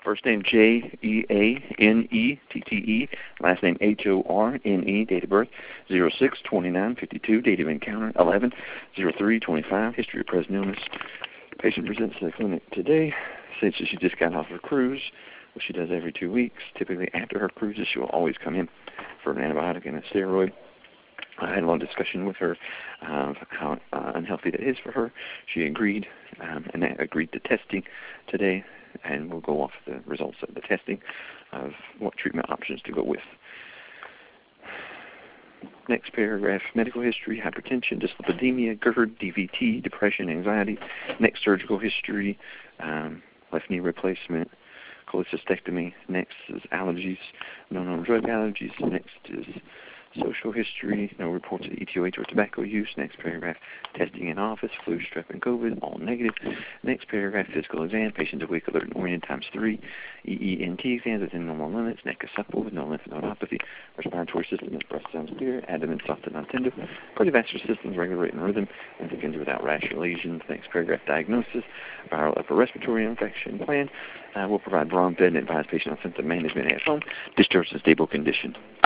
First name Jeanette, last name Horne, date of birth 06/29/52, date of encounter 11/03/25, history of present illness. Patient presents to the clinic today, says that she just got off her cruise, which she does every 2 weeks. Typically after her cruises, she will always come in for an antibiotic and a steroid. I had a long discussion with her of how unhealthy that is for her. She agreed, and agreed to testing today, and we'll go off the results of the testing of what treatment options to go with. Next paragraph, medical history, hypertension, dyslipidemia, GERD, DVT, depression, anxiety. Next, surgical history, left knee replacement, cholecystectomy. Next is allergies, no known drug allergies. Next is social history, no reports of ETOH or tobacco use. Next paragraph, testing in office, flu, strep, and COVID, all negative. Next paragraph, physical exam, patient awake, alert, and oriented ×3. EENT exams within normal limits. Neck is supple with no lymph nodopathy. Respiratory system is breast sounds clear. Abdomen soft and non-tender. Cardiovascular system is regular rate and rhythm. And begins without rash or lesions. Next paragraph, diagnosis, viral upper respiratory infection plan. We'll provide Brom bed and advise patient on symptom management at home. Discharge in stable condition.